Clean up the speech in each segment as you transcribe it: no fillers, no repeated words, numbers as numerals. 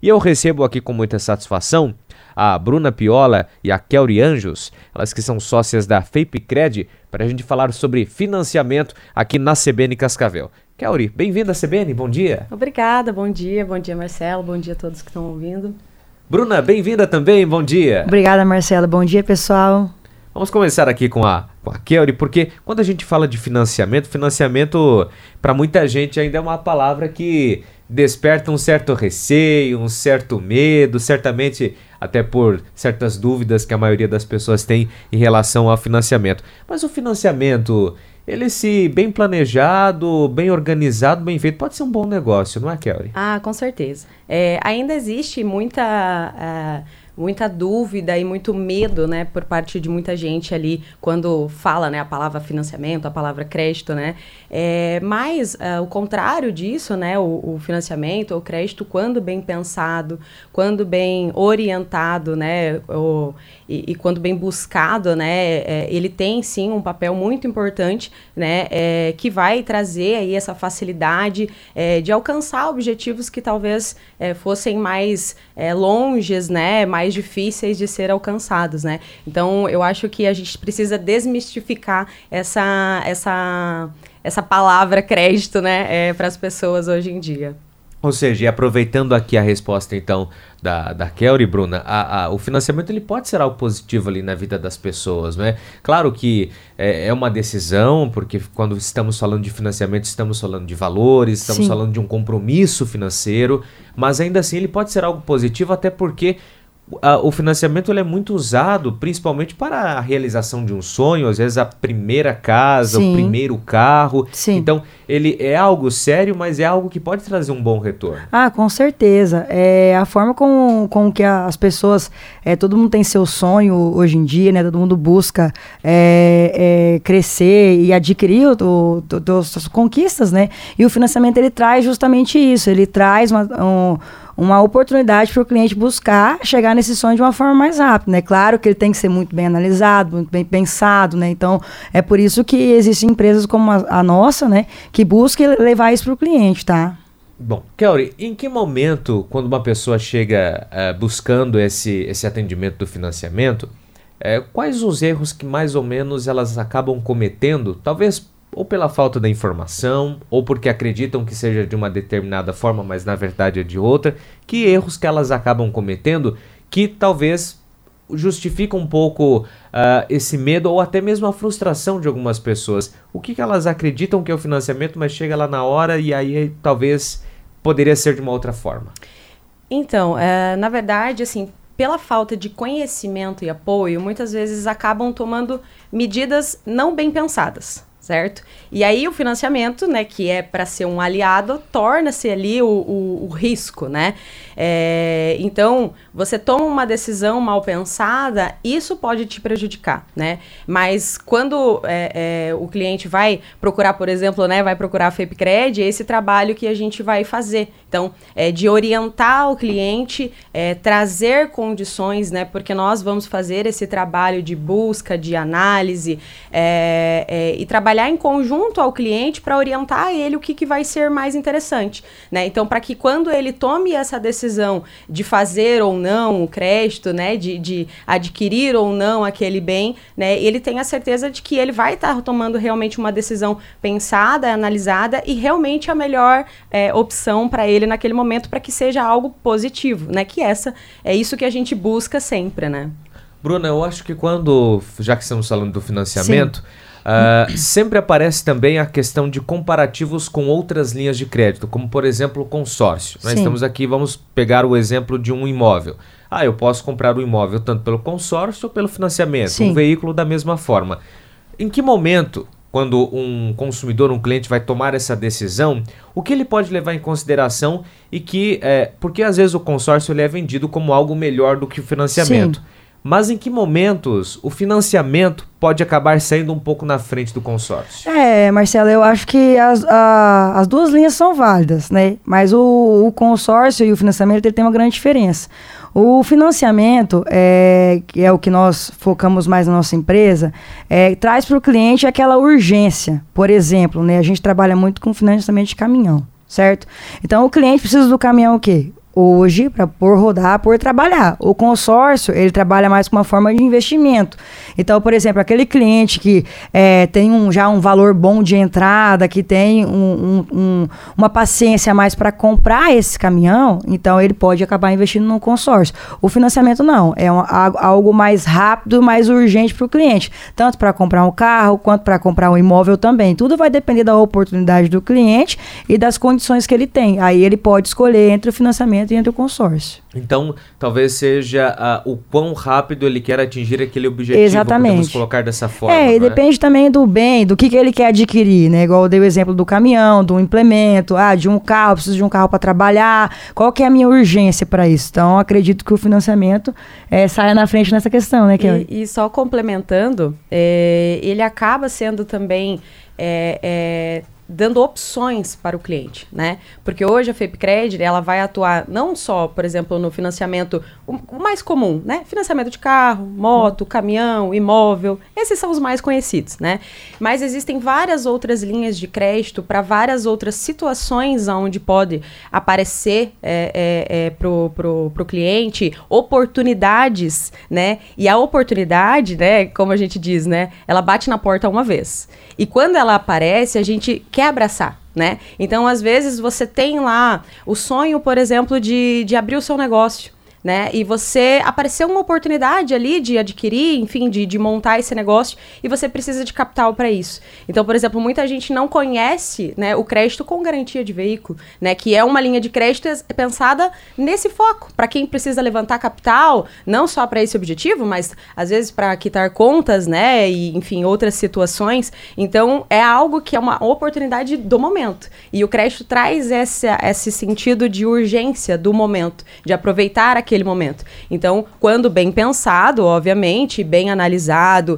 E eu recebo aqui com muita satisfação a Bruna Piola e a Kelly Anjos, elas que são sócias da FapeCred, para a gente falar sobre financiamento aqui na CBN Cascavel. Kelly, bem-vinda à CBN, bom dia. Obrigada, bom dia Marcelo, bom dia a todos que estão ouvindo. Bruna, bem-vinda também, bom dia. Obrigada, Marcelo, bom dia, pessoal. Vamos começar aqui com a Kelly, porque quando a gente fala de financiamento para muita gente ainda é uma palavra que desperta um certo receio, um certo medo, certamente até por certas dúvidas que a maioria das pessoas tem em relação ao financiamento. Mas o financiamento, ele se bem planejado, bem organizado, bem feito, pode ser um bom negócio, não é, Kelly? Ah, com certeza. Ainda existe muita dúvida e muito medo, né, por parte de muita gente ali quando fala, né, a palavra financiamento, a palavra crédito, né, mas o contrário disso, né, o financiamento, o crédito, quando bem pensado, quando bem orientado, né, e quando bem buscado, né, ele tem sim um papel muito importante, né, que vai trazer aí essa facilidade de alcançar objetivos que talvez fossem mais longes, né, mais difíceis de ser alcançados, né? Então, eu acho que a gente precisa desmistificar essa palavra crédito, né, para as pessoas hoje em dia. Ou seja, e aproveitando aqui a resposta, então, da Kelly e Bruna, o financiamento ele pode ser algo positivo ali na vida das pessoas, não é? Claro que é uma decisão, porque quando estamos falando de financiamento, estamos falando de valores, estamos falando de um compromisso financeiro, mas ainda assim ele pode ser algo positivo, até porque o financiamento ele é muito usado principalmente para a realização de um sonho, às vezes a primeira casa, o primeiro carro. Sim. Então, ele é algo sério, mas é algo que pode trazer um bom retorno. Ah, com certeza. A forma com que as pessoas, todo mundo tem seu sonho hoje em dia, né? Todo mundo busca crescer e adquirir suas conquistas, né? E o financiamento, ele traz justamente isso. Ele traz uma oportunidade para o cliente buscar chegar nesse sonho de uma forma mais rápida, né? Claro que ele tem que ser muito bem analisado, muito bem pensado, né? Então, é por isso que existem empresas como a nossa, né? Que buscam levar isso para o cliente, tá? Bom, Kelly, em que momento, quando uma pessoa chega buscando esse atendimento do financiamento, quais os erros que mais ou menos elas acabam cometendo, talvez ou pela falta da informação, ou porque acreditam que seja de uma determinada forma, mas na verdade é de outra, que erros que elas acabam cometendo que talvez justificam um pouco esse medo ou até mesmo a frustração de algumas pessoas. O que elas acreditam que é o financiamento, mas chega lá na hora e aí talvez poderia ser de uma outra forma? Então, na verdade, assim, pela falta de conhecimento e apoio, muitas vezes acabam tomando medidas não bem pensadas. Certo? E aí o financiamento, né, que é para ser um aliado, torna-se ali o risco, né? Então, você toma uma decisão mal pensada, isso pode te prejudicar, né? Mas quando o cliente vai procurar, por exemplo, né, vai procurar a FapeCred, é esse trabalho que a gente vai fazer. Então, de orientar o cliente, trazer condições, né? Porque nós vamos fazer esse trabalho de busca, de análise, e trabalhar em conjunto ao cliente para orientar ele o que vai ser mais interessante, né? Então, para que quando ele tome essa decisão de fazer ou não o crédito, né, de adquirir ou não aquele bem, né, ele tenha certeza de que ele vai estar tomando realmente uma decisão pensada, analisada e realmente a melhor opção para ele naquele momento, para que seja algo positivo, né? Que é isso que a gente busca sempre, né? Bruna, eu acho que já que estamos falando do financiamento, sempre aparece também a questão de comparativos com outras linhas de crédito, como por exemplo o consórcio. Nós estamos aqui, vamos pegar o exemplo de um imóvel. Eu posso comprar o imóvel tanto pelo consórcio ou pelo financiamento, um veículo da mesma forma. Em que momento, quando um consumidor, um cliente vai tomar essa decisão, o que ele pode levar em consideração porque às vezes o consórcio ele é vendido como algo melhor do que o financiamento. Mas em que momentos o financiamento pode acabar saindo um pouco na frente do consórcio? Marcelo, eu acho que as duas linhas são válidas, né? Mas o consórcio e o financiamento ele tem uma grande diferença. O financiamento, que é o que nós focamos mais na nossa empresa, traz para o cliente aquela urgência. Por exemplo, né, a gente trabalha muito com financiamento de caminhão, certo? Então, o cliente precisa do caminhão o quê? hoje para rodar, por trabalhar. O consórcio, ele trabalha mais com uma forma de investimento. Então, por exemplo, aquele cliente que tem já um valor bom de entrada, que tem uma paciência a mais para comprar esse caminhão, então ele pode acabar investindo no consórcio. O financiamento não, é algo mais rápido, mais urgente para o cliente, tanto para comprar um carro, quanto para comprar um imóvel também. Tudo vai depender da oportunidade do cliente e das condições que ele tem. Aí ele pode escolher entre o financiamento e entre o consórcio. Então, talvez seja o quão rápido ele quer atingir aquele objetivo. Exatamente. Podemos colocar dessa forma. E depende também do bem, do que ele quer adquirir, né? Igual eu dei o exemplo do caminhão, do implemento, de um carro, preciso de um carro para trabalhar. Qual que é a minha urgência para isso? Então, acredito que o financiamento saia na frente nessa questão, né, Kelly? E só complementando, ele acaba sendo também dando opções para o cliente, né? Porque hoje a FAPECred, ela vai atuar não só, por exemplo, no financiamento o mais comum, né? Financiamento de carro, moto, caminhão, imóvel, esses são os mais conhecidos, né? Mas existem várias outras linhas de crédito para várias outras situações onde pode aparecer pro cliente oportunidades, né? E a oportunidade, né, como a gente diz, né, ela bate na porta uma vez. E quando ela aparece, a gente quer abraçar, né? Então, às vezes, você tem lá o sonho, por exemplo, de abrir o seu negócio, né? E você apareceu uma oportunidade ali de adquirir, enfim, de montar esse negócio e você precisa de capital para isso. Então, por exemplo, muita gente não conhece, né, o crédito com garantia de veículo, né? Que é uma linha de crédito pensada nesse foco, para quem precisa levantar capital, não só para esse objetivo, mas às vezes para quitar contas, né? E, enfim, outras situações. Então, é algo que é uma oportunidade do momento. E o crédito traz esse sentido de urgência do momento, de aproveitar aquele momento. Então, quando bem pensado, obviamente, bem analisado,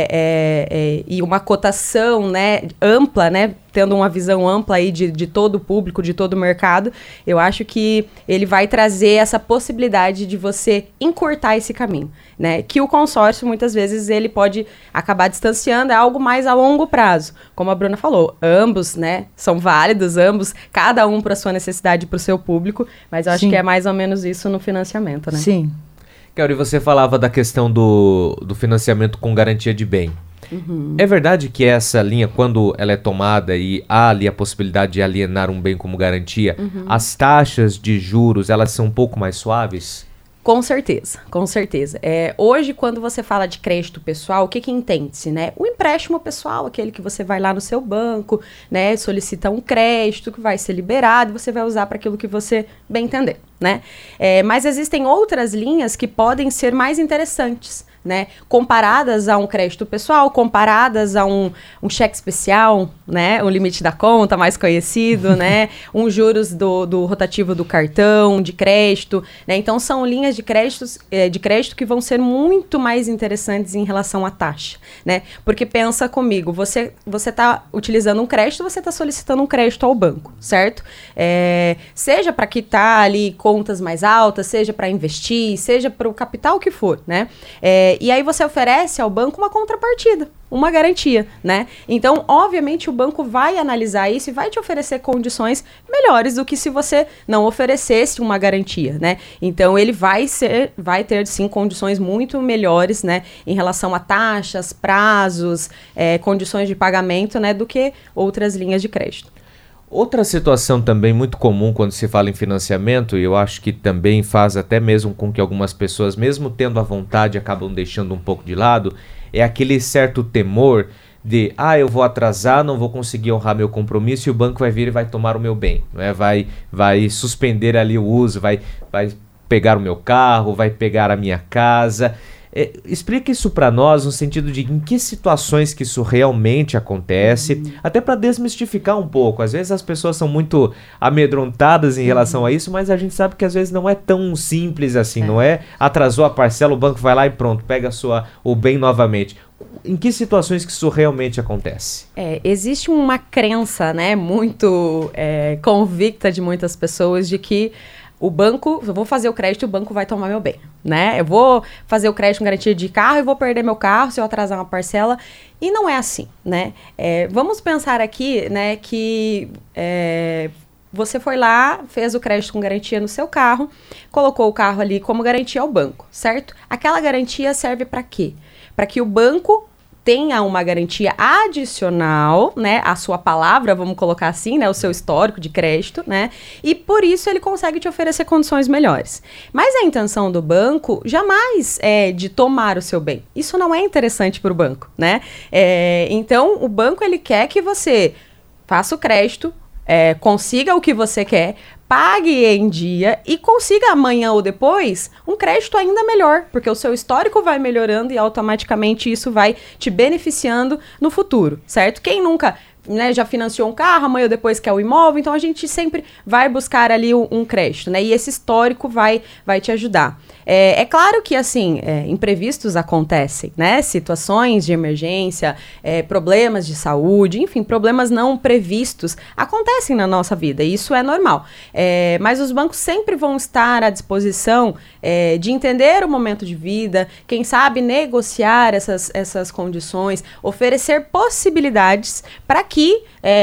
e uma cotação, né, ampla, né, tendo uma visão ampla aí de todo o público, de todo o mercado, eu acho que ele vai trazer essa possibilidade de você encurtar esse caminho, né? Que o consórcio, muitas vezes, ele pode acabar distanciando, é algo mais a longo prazo. Como a Bruna falou, ambos, né, são válidos, ambos, cada um para sua necessidade, para o seu público, mas eu acho que é mais ou menos isso no financiamento, né? Sim. Kelly, você falava da questão do financiamento com garantia de bem. Uhum. É verdade que essa linha, quando ela é tomada e há ali a possibilidade de alienar um bem como garantia, as taxas de juros, elas são um pouco mais suaves? Com certeza, com certeza. Hoje, quando você fala de crédito pessoal, o que entende-se, né? O empréstimo pessoal, aquele que você vai lá no seu banco, né? Solicita um crédito que vai ser liberado e você vai usar para aquilo que você bem entender, né? Mas existem outras linhas que podem ser mais interessantes, né? Comparadas a um crédito pessoal, comparadas a um cheque especial, né? O limite da conta, mais conhecido, né? Um juros do rotativo do cartão, de crédito, né? Então, são linhas de crédito que vão ser muito mais interessantes em relação à taxa, né? Porque pensa comigo, você está utilizando um crédito, você está solicitando um crédito ao banco, certo? Seja para quitar ali contas mais altas, seja para investir, seja para o capital que for, né? E aí você oferece ao banco uma contrapartida, uma garantia, né? Então, obviamente, o banco vai analisar isso e vai te oferecer condições melhores do que se você não oferecesse uma garantia, né? Então, ele vai ter, sim, condições muito melhores, né? Em relação a taxas, prazos, condições de pagamento, né? Do que outras linhas de crédito. Outra situação também muito comum quando se fala em financiamento, e eu acho que também faz até mesmo com que algumas pessoas, mesmo tendo a vontade, acabam deixando um pouco de lado, é aquele certo temor de, eu vou atrasar, não vou conseguir honrar meu compromisso e o banco vai vir e vai tomar o meu bem, né? Vai suspender ali o uso, vai pegar o meu carro, vai pegar a minha casa. Explica isso para nós no sentido de em que situações que isso realmente acontece, até para desmistificar um pouco. Às vezes as pessoas são muito amedrontadas em relação a isso, mas a gente sabe que às vezes não é tão simples assim, não é? Atrasou a parcela, o banco vai lá e pronto, pega o bem novamente. Em que situações que isso realmente acontece? Existe uma crença, né, muito convicta de muitas pessoas de que o banco, eu vou fazer o crédito e o banco vai tomar meu bem, né? Eu vou fazer o crédito com garantia de carro e vou perder meu carro se eu atrasar uma parcela. E não é assim, né? Vamos pensar aqui, né, que você foi lá, fez o crédito com garantia no seu carro, colocou o carro ali como garantia ao banco, certo? Aquela garantia serve para quê? Para que o banco tenha uma garantia adicional, né, à sua palavra, vamos colocar assim, né, o seu histórico de crédito, né, e por isso ele consegue te oferecer condições melhores. Mas a intenção do banco jamais é de tomar o seu bem. Isso não é interessante para o banco, né? Então, o banco, ele quer que você faça o crédito, consiga o que você quer, pague em dia e consiga amanhã ou depois um crédito ainda melhor, porque o seu histórico vai melhorando e automaticamente isso vai te beneficiando no futuro, certo? Quem nunca, né, já financiou um carro, amanhã ou depois quer o imóvel, então a gente sempre vai buscar ali um crédito, né? E esse histórico vai te ajudar. É claro que, assim, imprevistos acontecem, né? Situações de emergência, problemas de saúde, enfim, problemas não previstos acontecem na nossa vida, e isso é normal. Mas os bancos sempre vão estar à disposição de entender o momento de vida, quem sabe negociar essas condições, oferecer possibilidades para que,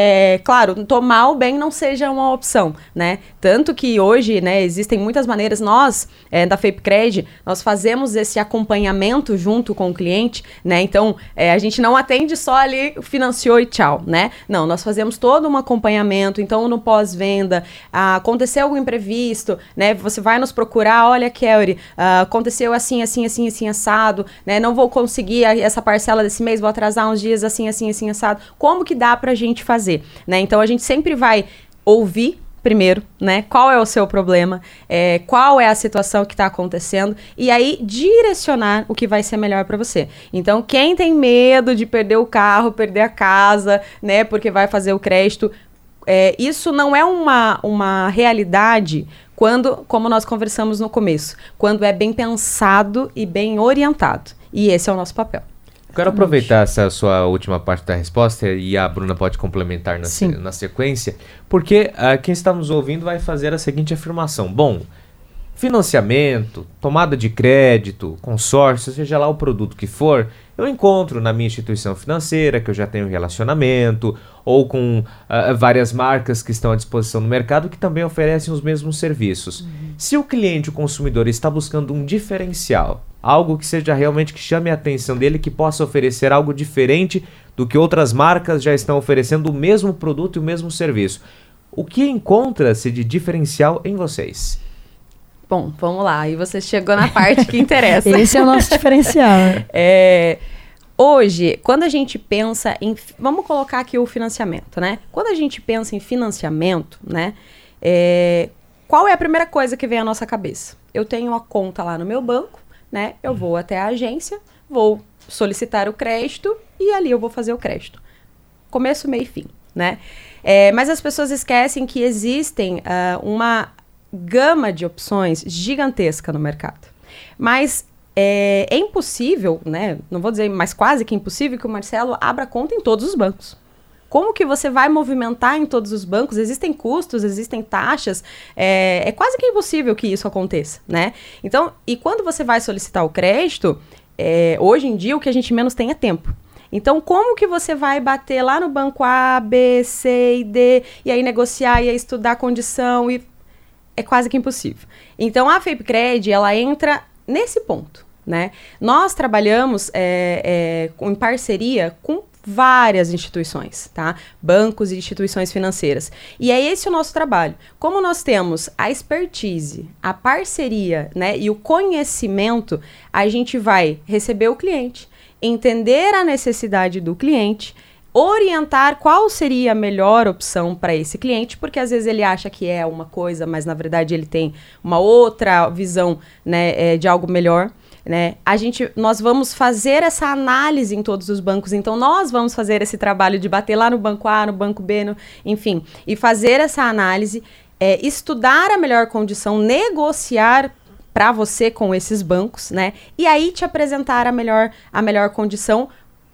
claro, tomar o bem não seja uma opção, né? Tanto que hoje, né, existem muitas maneiras, nós, da FAPECred, nós fazemos esse acompanhamento junto com o cliente, né? Então, a gente não atende só ali, financiou e tchau, né? Não, nós fazemos todo um acompanhamento, então no pós-venda, aconteceu algum imprevisto, né? Você vai nos procurar, olha, Kelly, aconteceu assim, assim, assim, assim, assado, né? Não vou conseguir essa parcela desse mês, vou atrasar uns dias assim, assim, assim, assado. Como que dá pra gente fazer, né? Então, a gente sempre vai ouvir primeiro, né? Qual é o seu problema, qual é a situação que está acontecendo, e aí direcionar o que vai ser melhor para você. Então, quem tem medo de perder o carro, perder a casa, né? Porque vai fazer o crédito, isso não é uma realidade quando, como nós conversamos no começo, quando é bem pensado e bem orientado. E esse é o nosso papel. Quero aproveitar essa sua última parte da resposta e a Bruna pode complementar na sequência, porque quem está nos ouvindo vai fazer a seguinte afirmação. Bom, financiamento, tomada de crédito, consórcio, seja lá o produto que for, eu encontro na minha instituição financeira, que eu já tenho relacionamento, ou com várias marcas que estão à disposição no mercado que também oferecem os mesmos serviços. Se o cliente, o consumidor, está buscando um diferencial, algo que seja realmente que chame a atenção dele, que possa oferecer algo diferente do que outras marcas já estão oferecendo o mesmo produto e o mesmo serviço, o que encontra-se de diferencial em vocês? Bom, vamos lá. E você chegou na parte que interessa. Esse é o nosso diferencial. Hoje, quando a gente pensa em... Vamos colocar aqui o financiamento, né? Quando a gente pensa em financiamento, né? Qual é a primeira coisa que vem à nossa cabeça? Eu tenho uma conta lá no meu banco, né? Eu vou até a agência, vou solicitar o crédito e ali eu vou fazer o crédito. Começo, meio e fim, né? Mas as pessoas esquecem que existem uma gama de opções gigantesca no mercado. Mas é impossível, né? Não vou dizer, mas quase que impossível que o Marcelo abra conta em todos os bancos. Como que você vai movimentar em todos os bancos? Existem custos, existem taxas. É quase que impossível que isso aconteça, né? Então, e quando você vai solicitar o crédito, hoje em dia o que a gente menos tem é tempo. Então, como que você vai bater lá no banco A, B, C e D, e aí negociar, e aí estudar a condição, e é quase que impossível. Então, a FAPECred, ela entra nesse ponto, né? Nós trabalhamos em parceria com várias instituições, tá? Bancos e instituições financeiras. E é esse o nosso trabalho. Como nós temos a expertise, a parceria, né, e o conhecimento, a gente vai receber o cliente, entender a necessidade do cliente, orientar qual seria a melhor opção para esse cliente, porque às vezes ele acha que é uma coisa, mas na verdade ele tem uma outra visão, né, de algo melhor. Né? Nós vamos fazer essa análise em todos os bancos, então nós vamos fazer esse trabalho de bater lá no banco A, no banco B, enfim, e fazer essa análise, estudar a melhor condição, negociar para você com esses bancos, né? E aí te apresentar a melhor condição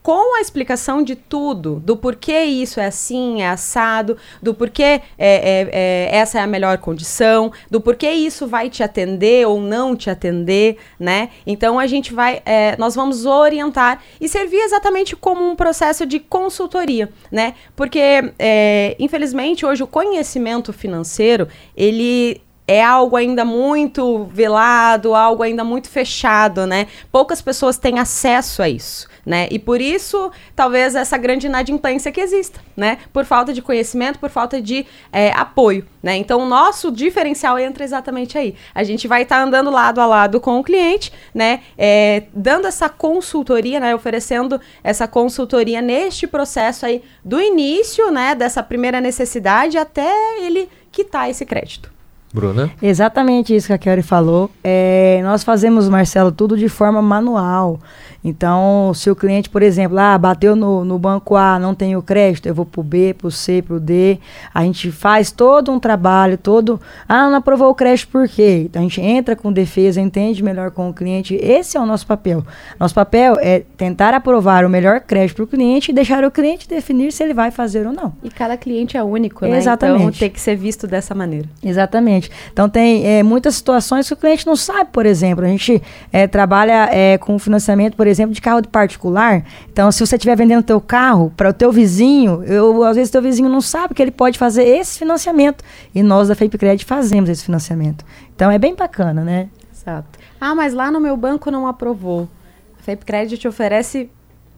com a explicação de tudo, do porquê isso é assim, é assado, do porquê essa é a melhor condição, do porquê isso vai te atender ou não te atender, né? Então a gente nós vamos orientar e servir exatamente como um processo de consultoria, né? Porque, infelizmente, hoje o conhecimento financeiro, ele é algo ainda muito velado, algo ainda muito fechado, né? Poucas pessoas têm acesso a isso, né? E por isso, talvez, essa grande inadimplência que exista, né? Por falta de conhecimento, por falta de apoio, né? Então, o nosso diferencial entra exatamente aí. A gente vai estar andando lado a lado com o cliente, né? Dando essa consultoria, né? Oferecendo essa consultoria neste processo aí, do início, né? Dessa primeira necessidade até ele quitar esse crédito. Bruna? Exatamente isso que a Kelly falou. Nós fazemos, Marcelo, tudo de forma manual. Então, se o cliente, por exemplo, bateu no banco A, não tem o crédito, eu vou pro B, pro C, pro D. A gente faz todo um trabalho, não aprovou o crédito por quê? Então, a gente entra com defesa, entende melhor com o cliente. Esse é o nosso papel. Nosso papel é tentar aprovar o melhor crédito pro cliente e deixar o cliente definir se ele vai fazer ou não. E cada cliente é único, né? Exatamente. Então, tem que ser visto dessa maneira. Exatamente. Então, tem muitas situações que o cliente não sabe, por exemplo. A gente trabalha com financiamento, por exemplo, de carro de particular. Então, se você estiver vendendo teu carro para o teu vizinho, às vezes teu vizinho não sabe que ele pode fazer esse financiamento. E nós da FAPECred fazemos esse financiamento. Então, é bem bacana, né? Exato. Mas lá no meu banco não aprovou. A FAPECred te oferece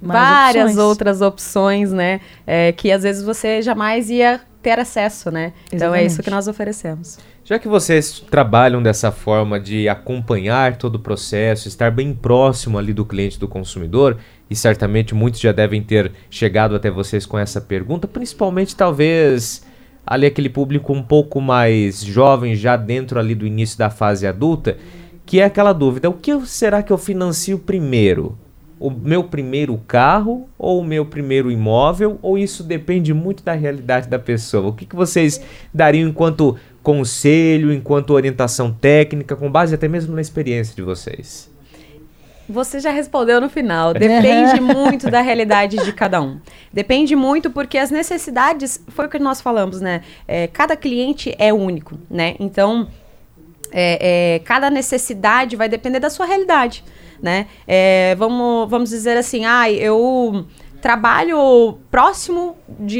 várias outras opções, né? Que às vezes você jamais ia ter acesso, né? Então, é isso que nós oferecemos. Já que vocês trabalham dessa forma de acompanhar todo o processo, estar bem próximo ali do cliente, do consumidor, e certamente muitos já devem ter chegado até vocês com essa pergunta, principalmente talvez ali aquele público um pouco mais jovem, já dentro ali do início da fase adulta, que é aquela dúvida: o que será que eu financio primeiro? O meu primeiro carro ou o meu primeiro imóvel? Ou isso depende muito da realidade da pessoa? O que vocês dariam enquanto conselho, enquanto orientação técnica, com base até mesmo na experiência de vocês? Você já respondeu no final. Depende muito da realidade de cada um. Depende muito porque as necessidades, foi o que nós falamos, né? Cada cliente é único, né? Então, cada necessidade vai depender da sua realidade, né? Vamos dizer assim, eu trabalho próximo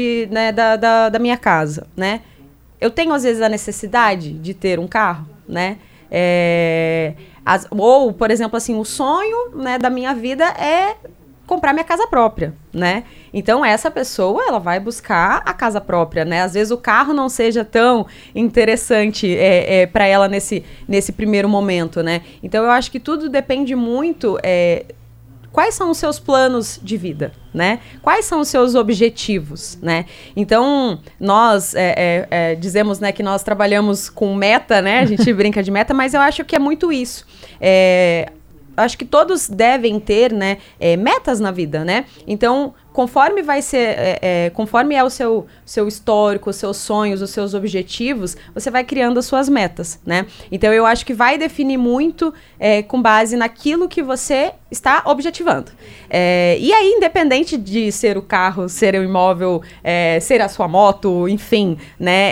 da minha casa, né? Eu tenho, às vezes, a necessidade de ter um carro, né? Ou, por exemplo, assim, o sonho, né, da minha vida é comprar minha casa própria, né? Então, essa pessoa, ela vai buscar a casa própria, né? Às vezes o carro não seja tão interessante para ela nesse primeiro momento, né? Então, eu acho que tudo depende muito... Quais são os seus planos de vida, né? Quais são os seus objetivos, né? Então, nós dizemos, né, que nós trabalhamos com meta, né? A gente brinca de meta, mas eu acho que é muito isso. Acho que todos devem ter, né, metas na vida, né? Então, conforme vai ser, conforme é o seu histórico, os seus sonhos, os seus objetivos, você vai criando as suas metas, né? Então, eu acho que vai definir muito com base naquilo que você está objetivando. E aí, independente de ser o carro, ser o imóvel, ser a sua moto, enfim, né?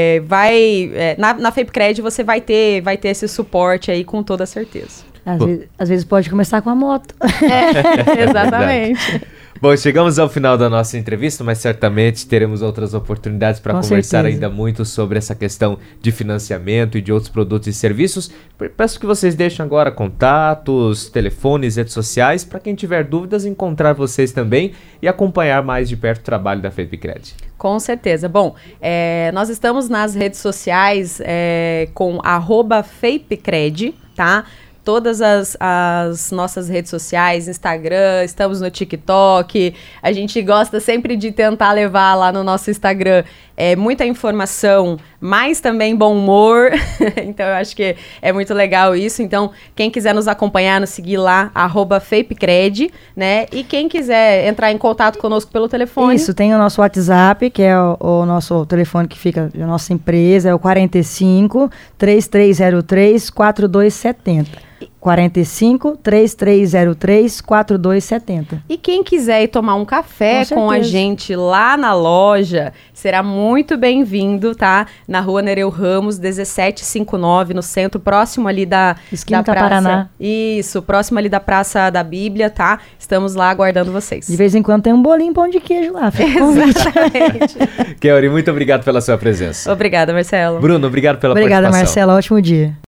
Na FAPECred você vai ter esse suporte aí com toda certeza. Às vezes pode começar com a moto. Exatamente. Bom, chegamos ao final da nossa entrevista, mas certamente teremos outras oportunidades para conversar ainda muito sobre essa questão de financiamento e de outros produtos e serviços. Peço que vocês deixem agora contatos, telefones, redes sociais, para quem tiver dúvidas encontrar vocês também e acompanhar mais de perto o trabalho da FAPECred. Com certeza. Bom, nós estamos nas redes sociais com @FAPECred, tá? Todas as nossas redes sociais, Instagram, estamos no TikTok. A gente gosta sempre de tentar levar lá no nosso Instagram muita informação, mas também bom humor. Então, eu acho que é muito legal isso. Então, quem quiser nos acompanhar, nos seguir lá, @FAPECred, né? E quem quiser entrar em contato conosco pelo telefone... Isso, tem o nosso WhatsApp, que é o nosso telefone que fica da nossa empresa, é o 45 3303 4270. 45-3303-4270. E quem quiser ir tomar um café com a gente lá na loja, será muito bem-vindo, tá? Na Rua Nereu Ramos, 1759, no centro, próximo ali da Esquina Praça. Paraná. Isso, próximo ali da Praça da Bíblia, tá? Estamos lá aguardando vocês. De vez em quando tem um bolinho pão de queijo lá. Exatamente. Kelly, muito obrigado pela sua presença. Obrigada, Marcelo. Bruno, obrigado pela Obrigada, participação. Marcelo. Ótimo dia.